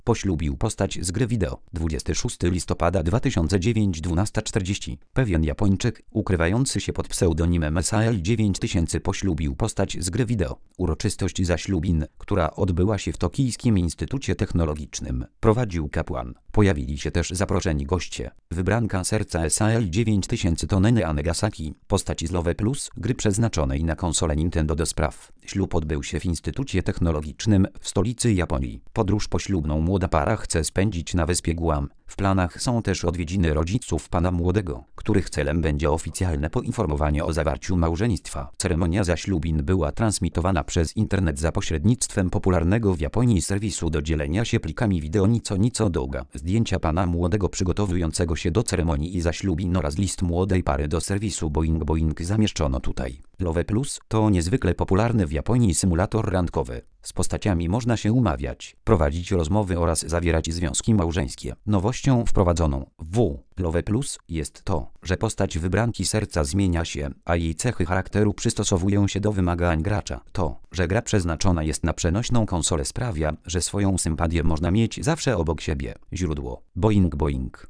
Poślubił postać z gry wideo. 26 listopada 2009 12:40. Pewien Japończyk, ukrywający się pod pseudonimem SAL 9000 poślubił postać z gry wideo. Uroczystość zaślubin, która odbyła się w Tokijskim Instytucie Technologicznym, prowadził kapłan. Pojawili się też zaproszeni goście. Wybranka serca SAL 9000 to Nene Anegasaki, postać z Love Plus, gry przeznaczonej na konsolę Nintendo do spraw. Ślub odbył się w Instytucie Technologicznym w stolicy Japonii. Podróż poślubną młoda para chce spędzić na wyspie Guam. W planach są też odwiedziny rodziców pana młodego, których celem będzie oficjalne poinformowanie o zawarciu małżeństwa. Ceremonia zaślubin była transmitowana przez internet za pośrednictwem popularnego w Japonii serwisu do dzielenia się plikami wideo Nico Douga. Zdjęcia pana młodego przygotowującego się do ceremonii i zaślubin oraz list młodej pary do serwisu Boing zamieszczono tutaj. Love Plus to niezwykle popularny w Japonii symulator randkowy. Z postaciami można się umawiać, prowadzić rozmowy oraz zawierać związki małżeńskie. Nowością wprowadzoną w Love Plus jest to, że postać wybranki serca zmienia się, a jej cechy charakteru przystosowują się do wymagań gracza. To, że gra przeznaczona jest na przenośną konsolę sprawia, że swoją sympatię można mieć zawsze obok siebie. Źródło Boing.